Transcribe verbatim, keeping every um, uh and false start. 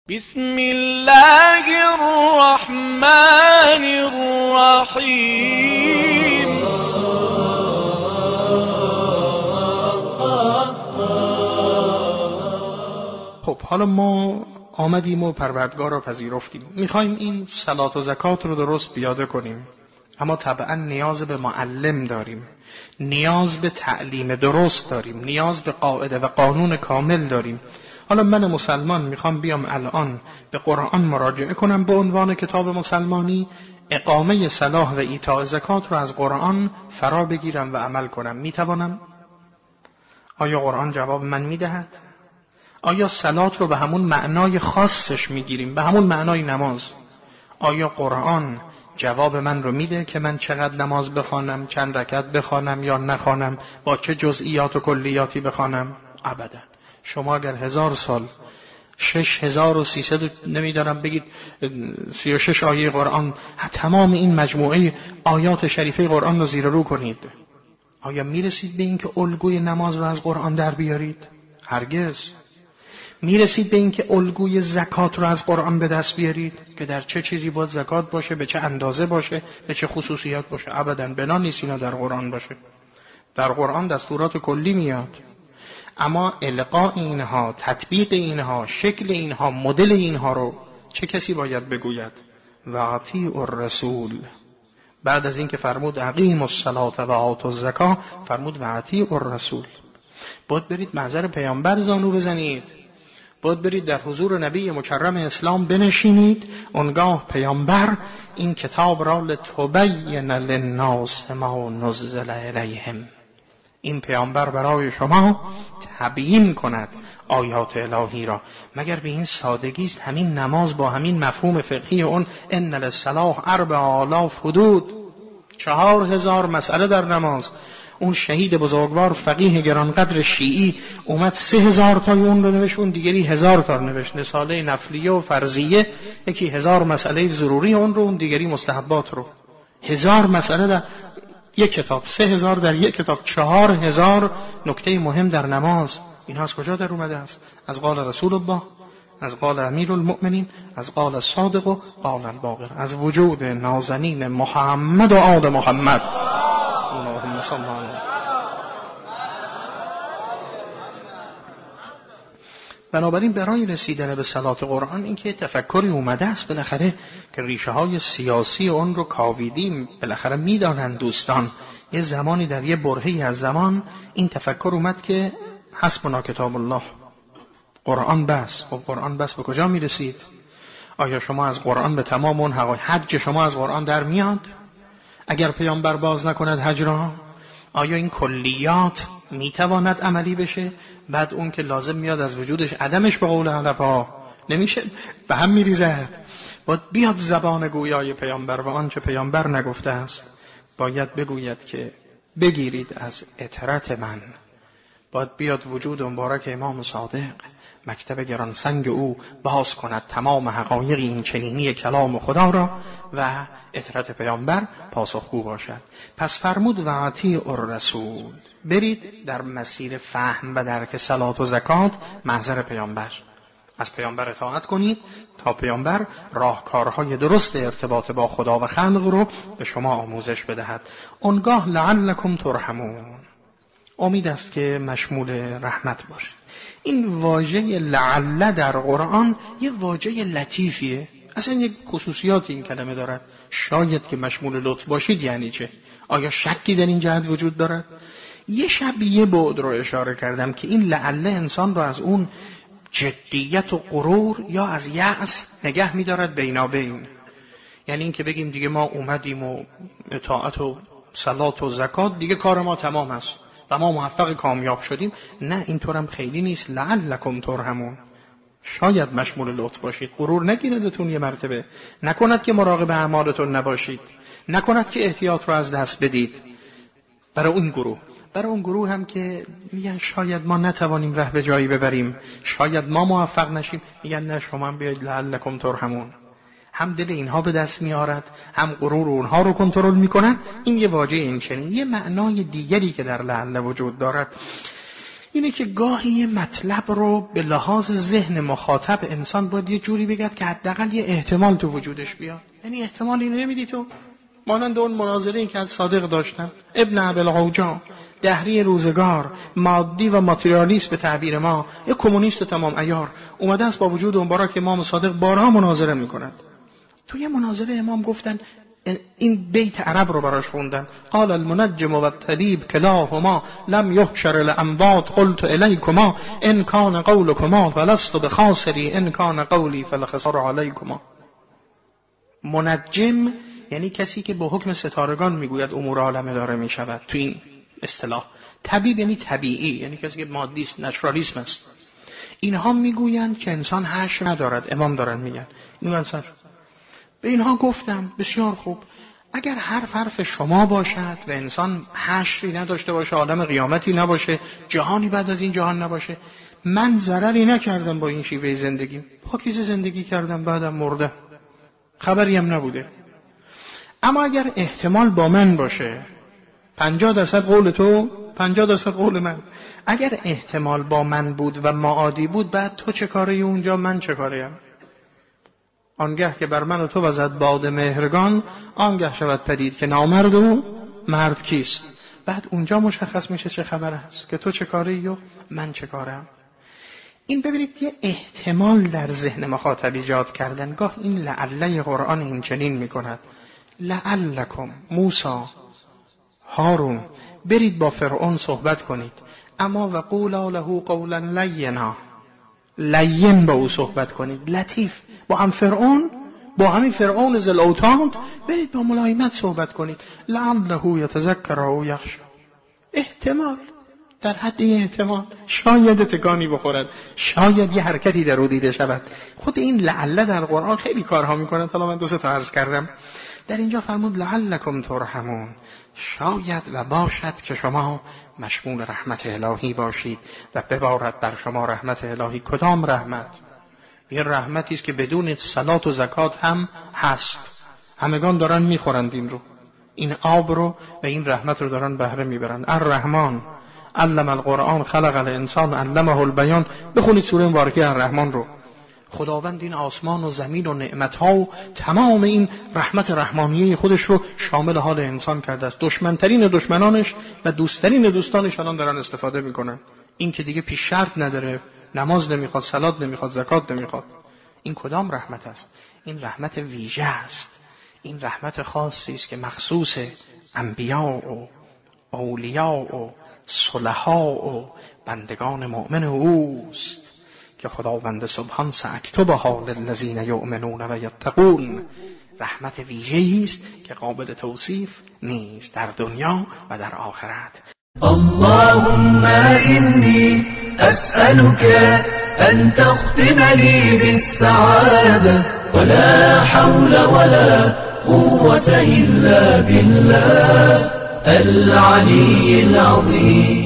بسم الله الرحمن الرحیم. خب حالا ما آمدیم و پروردگار رو پذیرفتیم، میخوایم این صلات و زکات رو درست پیاده کنیم، اما طبعا نیاز به معلم داریم، نیاز به تعلیم درست داریم، نیاز به قاعده و قانون کامل داریم. حالا من مسلمان میخوام بیام الان به قرآن مراجعه کنم به عنوان کتاب مسلمانی، اقامه صلاح و ایتاء زکات رو از قرآن فرا بگیرم و عمل کنم. میتوانم؟ آیا قرآن جواب من میدهد؟ آیا صلات رو به همون معنای خاصش میگیریم، به همون معنای نماز؟ آیا قرآن جواب من رو میده که من چقدر نماز بخوانم، چند رکعت بخوانم یا نخوانم، با چه جزئیات و کلیاتی بخوانم؟ ابدا. شما اگر هزار سال شش هزار و سیصد نمیدارم بگید سی و شش آیه قرآن، تمام این مجموعه آیات شریفه قرآن رو زیر رو کنید، آیا میرسید به این که الگوی نماز رو از قرآن در بیارید؟ هرگز. میرسید به این که الگوی زکات رو از قرآن به دست بیارید که در چه چیزی باید زکات باشه، به چه اندازه باشه، به چه خصوصیات باشه؟ ابدا. بنا نیست اینا در قرآن باشه. در قرآن دستورات کلی میاد، اما القاء اینها، تطبیق اینها، شکل اینها، مدل اینها رو چه کسی باید بگوید؟ و اطیعوا الرسول. بعد از این که فرمود اقیموا الصلاة و آتوا الزکاة، فرمود و اطیعوا الرسول. باید برید محضر پیامبر زانو بزنید، باید برید در حضور نبی مکرم اسلام بنشینید، اونگاه پیامبر این کتاب را لتبین للناس ما نزل الیهم، این پیامبر برای شما تبیین کند آیات الهی را. مگر به این سادگی است همین نماز با همین مفهوم فقهی اون ان للصلاة اربع آلاف حدود، چهار هزار مسئله در نماز. اون شهید بزرگوار فقیه گرانقدر شیعی اومد سه هزار تای اون رو نوشت، اون دیگری هزار تا نوشت، رساله نفلیه و فرضیه، یکی هزار مسئله ضروری اون رو، اون دیگری مستحبات رو. هزار مسئله در یک کتاب، سه هزار در یک کتاب، چهار هزار نکته مهم در نماز. این از کجا در اومده است؟ از قال رسول الله، از قال امیر المؤمنین، از قال الصادق و قال الباقر، از وجود نازنین محمد و آل محمد. اللهم صل علی. بنابراین برای رسیدن به صلات قرآن این که تفکری اومده است بالاخره که ریشه های سیاسی اون رو کاویدیم، بالاخره میدانند دوستان یه زمانی در یه برهه‌ای از زمان این تفکر اومد که حسبنا کتاب الله، قرآن بس. خب قرآن بس به کجا میرسید؟ آیا شما از قرآن به تمام اون حقایق، حج شما از قرآن در میاد اگر پیامبر باز نکند حج را؟ آیا این کلیات میتواند عملی بشه؟ بعد اون که لازم میاد از وجودش عدمش به قول علفا نمیشه، به هم میریزه. باید بیاد زبان گویای پیامبر و آنچه پیامبر نگفته است باید بگوید که بگیرید از اطرت من. باید بیاد وجود مبارک امام صادق، مکتب گرانسنگ او باز کند تمام حقایق این چنینی کلام خدا را و اطرت پیامبر پاسخگو باشد. پس فرمود و اطیعوا الرسول، برید در مسیر فهم و درک صلات و زکات محضر پیامبر، از پیامبر اطاعت کنید تا پیامبر راهکارهای درست ارتباط با خدا و خلق رو به شما آموزش بدهد. اونگاه لعلکم ترحمون، امید است که مشمول رحمت باشه. این واژه لعل در قرآن یه واژه لطیفیه، اصلا یک خصوصیات این کلمه دارد. شاید که مشمول لطف باشید یعنی چه؟ آیا شکی در این جهت وجود دارد؟ یه شب یه بعد رو اشاره کردم که این لعل انسان رو از اون جدیت و غرور یا از یأس نگه می‌دارد بینابین. یعنی این که بگیم دیگه ما اومدیم و اطاعت و صلات و زکات دیگه کار ما تمام است و ما موفق کامیاب شدیم. نه، اینطورم خیلی نیست. لعلکم ترحمون، شاید مشمول لطف باشید، غرور نگیردتون یه مرتبه، نکند که مراقب اعمالتون نباشید، نکند که احتیاط رو از دست بدید. برای اون گروه برای اون گروه هم که میگن شاید ما نتوانیم ره به جایی ببریم، شاید ما موفق نشیم، میگن نه شما هم بیاید لعلکم ترحمون. هم دل اینها به دست میارد، هم غرور اونها رو کنترل میکنن. این یه واژه این چنین. یه معنای دیگری که در لعل وجود دارد، اینه که گاهی یه مطلب رو به لحاظ ذهن مخاطب انسان باید یه جوری بگه که حداقل یه احتمال تو وجودش بیاد. یعنی احتمال اینو نمیدی تو؟ مانند اون مناظره که از صادق داشتم، ابن ابوالعوجا، دهری روزگار، مادی و ماتریالیست به تعبیر ما، یه کمونیست تمام عیار، اومده است با وجود اون بارا که امام صادق بارها مناظره میکند. تو یه مناظره امام گفتن این بیت عرب رو براش خوندن، قال المنجم و الطبیب کلاهما لم یحشر الاموات قلت الیکما ان کان قولکما فلست بخاسری ان کان قولی فالخسار علیکما. منجم یعنی کسی که به حکم ستارگان میگوید امور عالم داره میشود تو این اصطلاح. طبیب یعنی طبیعی، یعنی کسی که مادیست، نچرالیسم است. اینها میگویند که انسان حشر ندارد. امام دارن میگن این انسان. به اینها گفتم بسیار خوب، اگر حرف حرف شما باشد و انسان حشری نداشته باشه، عالم قیامتی نباشه، جهانی بعد از این جهان نباشه، من ضرری نکردم با این شیوه زندگی، پاکیزه زندگی کردم، بعدم مرده، خبری هم نبوده. اما اگر احتمال با من باشه، پنجاه درصد قول تو، پنجاه درصد قول من، اگر احتمال با من بود و معادی بود، بعد تو چه کاری اونجا، من چه کاریم؟ آنگه که بر من و تو وزد باد مهرگان، آنگه شود پدید که نامرد و مرد کیست. بعد اونجا مشخص میشه چه خبر هست که تو چه کاری و من چه کارم. این ببینید یه احتمال در ذهن مخاطب ایجاد کردن. گاه این لعله قرآن این چنین میکند، لعلکم موسی، هارون، برید با فرعون صحبت کنید، اما و قولا له قولا لینا، لین با او صحبت کنید، لطیف. با هم فرعون، با همین فرعون ذل اوتاد برید با ملایمت صحبت کنید، لعله یتذکر او یخشی. احتمال، در حد این احتمال شاید تکانی بخورد، شاید یه حرکتی در او دیده شود. خود این لعله در قرآن خیلی کارها میکنه. حالا من دو سه تا عرض کردم. در اینجا فرمود لعلکم ترحمون، شاید و باشد که شما مشمول رحمت الهی باشید و ببارد بر شما رحمت الهی. کدام رحمت؟ یه رحمتی است که بدون صلات و زکات هم هست، همگان دارن میخورند این رو، این آب رو و این رحمت رو دارن بهره میبرن. الرحمن علم القرآن خلق الانسان علمه البیان. بخونید سوره مبارکه الرحمن رو. خداوند این آسمان و زمین و نعمتها و تمام این رحمت رحمانیه خودش رو شامل حال انسان کرده است. دشمنترین دشمنانش و دوستترین دوستانش الان دارن استفاده میکنن. این که دیگه پیش شرط نداره، نماز نمیخواد، صلات نمیخواد، زکات نمیخواد. این کدام رحمت است؟ این رحمت ویژه است. این رحمت خاصی است که مخصوص انبیا و اولیاء و صلحاء و بندگان مؤمن اوست که خداوند سبحان ساکتبها للذین یؤمنون و یتقون. رحمت ویژه‌ای است که قابل توصیف نیست در دنیا و در آخرت. اللهم إني أسألك أن تختم لي بالسعادة ولا حول ولا قوة إلا بالله العلي العظيم.